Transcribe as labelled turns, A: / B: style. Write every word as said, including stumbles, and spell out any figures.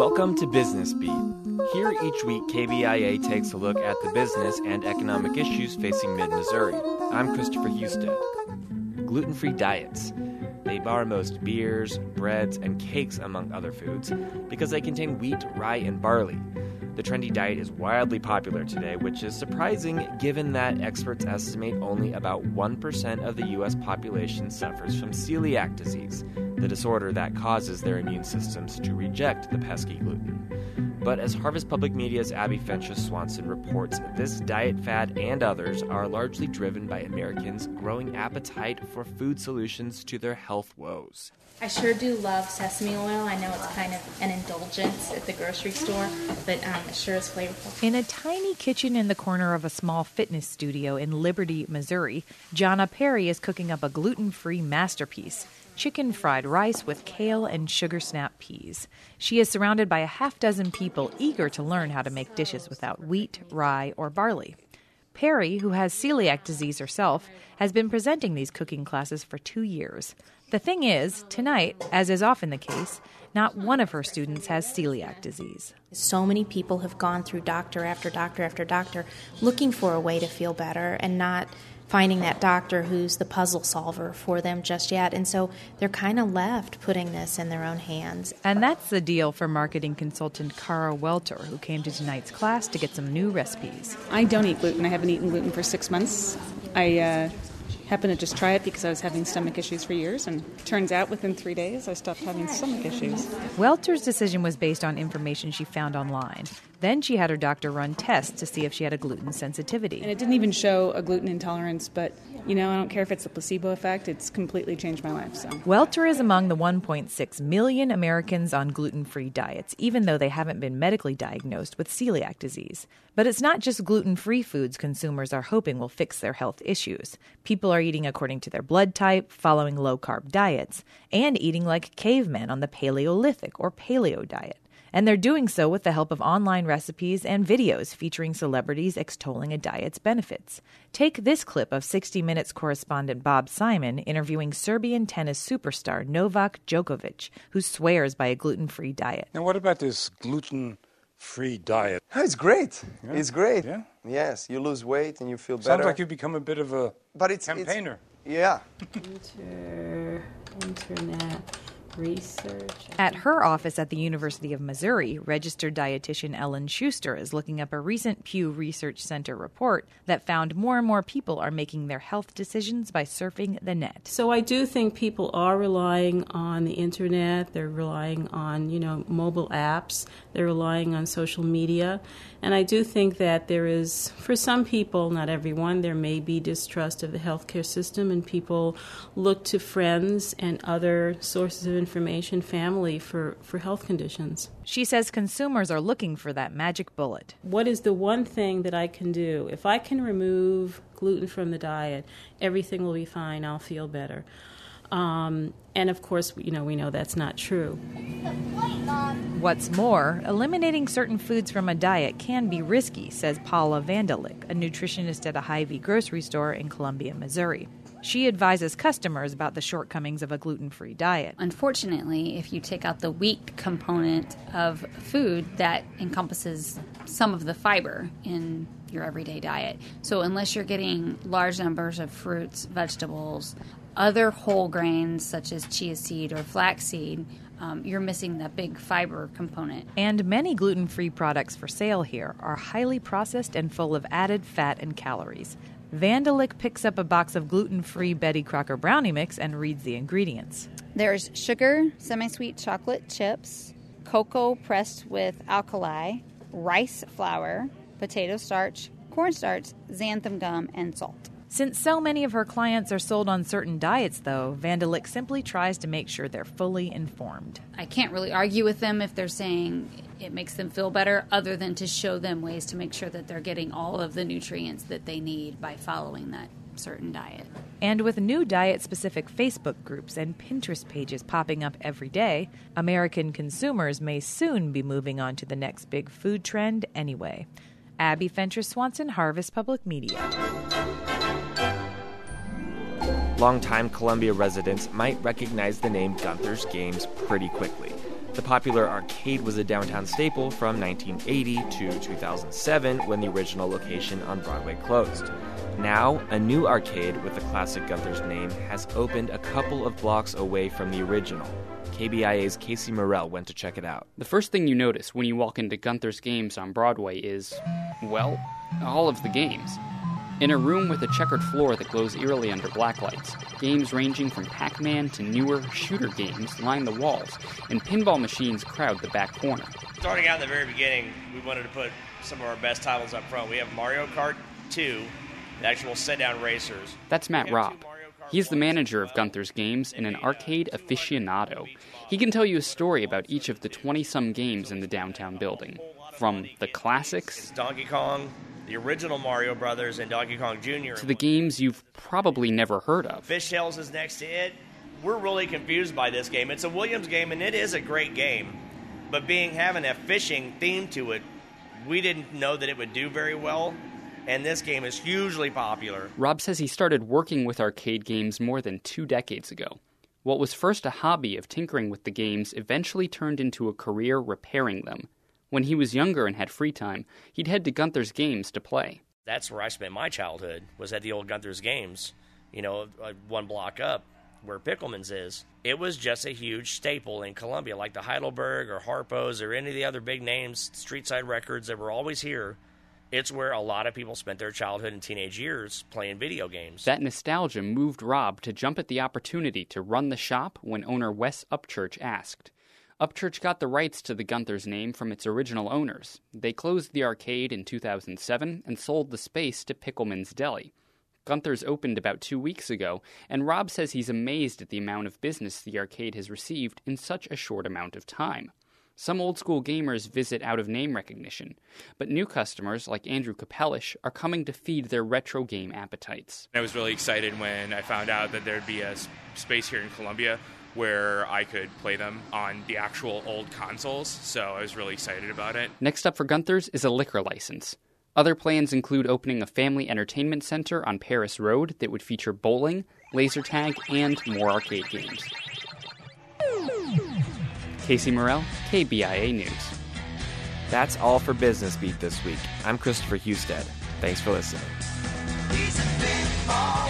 A: Welcome to Business Beat. Here each week, K B I A takes a look at the business and economic issues facing mid-Missouri. I'm Christopher Husted. Gluten-free diets. They bar most beers, breads, and cakes, among other foods, because they contain wheat, rye, and barley. The trendy diet is wildly popular today, which is surprising given that experts estimate only about one percent of the U S population suffers from celiac disease, the disorder that causes their immune systems to reject the pesky gluten. But as Harvest Public Media's Abby Fentress Swanson reports, this diet fad and others are largely driven by Americans' growing appetite for food solutions to their health woes.
B: I sure do love sesame oil. I know it's kind of an indulgence at the grocery store, but um, it sure is flavorful.
C: In a tiny kitchen in the corner of a small fitness studio in Liberty, Missouri, Jonna Perry is cooking up a gluten-free masterpiece, chicken fried rice with kale and sugar snap peas. She is surrounded by a half dozen people eager to learn how to make dishes without wheat, rye, or barley. Perry, who has celiac disease herself, has been presenting these cooking classes for two years. The thing is, tonight, as is often the case, not one of her students has celiac disease.
B: So many people have gone through doctor after doctor after doctor looking for a way to feel better and not finding that doctor who's the puzzle solver for them just yet. And so they're kind of left putting this in their own hands.
C: And that's the deal for marketing consultant Cara Welter, who came to tonight's class to get some new recipes.
D: I don't eat gluten. I haven't eaten gluten for six months. I uh, happened to just try it because I was having stomach issues for years, and turns out within three days I stopped having stomach issues.
C: Welter's decision was based on information she found online. Then she had her doctor run tests to see if she had a gluten sensitivity.
D: And it didn't even show a gluten intolerance, but, you know, I don't care if it's a placebo effect. It's completely changed my life. So
C: Welter is among the one point six million Americans on gluten-free diets, even though they haven't been medically diagnosed with celiac disease. But it's not just gluten-free foods consumers are hoping will fix their health issues. People are eating according to their blood type, following low-carb diets, and eating like cavemen on the Paleolithic or paleo diet. And they're doing so with the help of online recipes and videos featuring celebrities extolling a diet's benefits. Take this clip of sixty minutes correspondent Bob Simon interviewing Serbian tennis superstar Novak Djokovic, who swears by a gluten-free diet.
E: Now, what about this gluten-free diet?
F: It's great.
E: Yeah.
F: It's great.
E: Yeah?
F: Yes, you lose weight and you feel better.
E: Sounds like you've become a bit of a
F: but it's,
E: campaigner.
F: It's, yeah.
G: Inter, internet. Research.
C: At her office at the University of Missouri, registered dietitian Ellen Schuster is looking up a recent Pew Research Center report that found more and more people are making their health decisions by surfing the net.
G: So I do think people are relying on the internet. They're relying on, you know, mobile apps. They're relying on social media. And I do think that there is, for some people, not everyone, there may be distrust of the healthcare system, and people look to friends and other sources of information, family, for, for health conditions.
C: She says consumers are looking for that magic bullet.
G: What is the one thing that I can do? If I can remove gluten from the diet, everything will be fine. I'll feel better. Um, and of course, you know, we know that's not true.
C: What's more, eliminating certain foods from a diet can be risky, says Paula Vandalik, a nutritionist at a Hy-Vee grocery store in Columbia, Missouri. She advises customers about the shortcomings of a gluten-free diet.
H: Unfortunately, if you take out the wheat component of food, that encompasses some of the fiber in your everyday diet. So unless you're getting large numbers of fruits, vegetables, other whole grains such as chia seed or flaxseed, um, you're missing that big fiber component.
C: And many gluten-free products for sale here are highly processed and full of added fat and calories. Vandalik picks up a box of gluten-free Betty Crocker brownie mix and reads the ingredients.
H: There's sugar, semi-sweet chocolate chips, cocoa pressed with alkali, rice flour, potato starch, cornstarch, xanthan gum, and salt.
C: Since so many of her clients are sold on certain diets, though, Vandalik simply tries to make sure they're fully informed.
H: I can't really argue with them if they're saying it makes them feel better, other than to show them ways to make sure that they're getting all of the nutrients that they need by following that certain diet.
C: And with new diet-specific Facebook groups and Pinterest pages popping up every day, American consumers may soon be moving on to the next big food trend anyway. Abby Fentress Swanson, Harvest Public Media.
A: Longtime Columbia residents might recognize the name Gunther's Games pretty quickly. The popular arcade was a downtown staple from nineteen eighty to two thousand seven, when the original location on Broadway closed. Now, a new arcade with the classic Gunther's name has opened a couple of blocks away from the original. K B I A's Casey Morell went to check it out.
I: The first thing you notice when you walk into Gunther's Games on Broadway is, well, all of the games. In a room with a checkered floor that glows eerily under blacklights, games ranging from Pac-Man to newer shooter games line the walls, and pinball machines crowd the back corner.
J: Starting out in the very beginning, we wanted to put some of our best titles up front. We have Mario Kart two, the actual sit-down racers.
I: That's Matt Robb. He's the manager of Gunther's Games and an arcade aficionado. He can tell you a story about each of the twenty-some games in the downtown building. From the classics,
J: Donkey Kong, the original Mario Brothers, and Donkey Kong Junior,
I: to the games you've probably never heard of.
J: Fish Tales is next to it. We're really confused by this game. It's a Williams game, and it is a great game. But being having a fishing theme to it, we didn't know that it would do very well. And this game is hugely popular.
I: Rob says he started working with arcade games more than two decades ago. What was first a hobby of tinkering with the games eventually turned into a career repairing them. When he was younger and had free time, he'd head to Gunther's Games to play.
J: That's where I spent my childhood, was at the old Gunther's Games, you know, one block up where Pickleman's is. It was just a huge staple in Columbia, like the Heidelberg or Harpo's or any of the other big names, Street Side Records that were always here. It's where a lot of people spent their childhood and teenage years playing video games.
I: That nostalgia moved Rob to jump at the opportunity to run the shop when owner Wes Upchurch asked. Upchurch got the rights to the Gunther's name from its original owners. They closed the arcade in two thousand seven and sold the space to Pickleman's Deli. Gunther's opened about two weeks ago, and Rob says he's amazed at the amount of business the arcade has received in such a short amount of time. Some old-school gamers visit out of name recognition, but new customers, like Andrew Kapelish, are coming to feed their retro game appetites.
K: I was really excited when I found out that there'd be a space here in Columbia where I could play them on the actual old consoles, so I was really excited about it.
I: Next up for Gunther's is a liquor license. Other plans include opening a family entertainment center on Paris Road that would feature bowling, laser tag, and more arcade games. Casey Morell, K B I A News.
A: That's all for Business Beat this week. I'm Christopher Husted. Thanks for listening.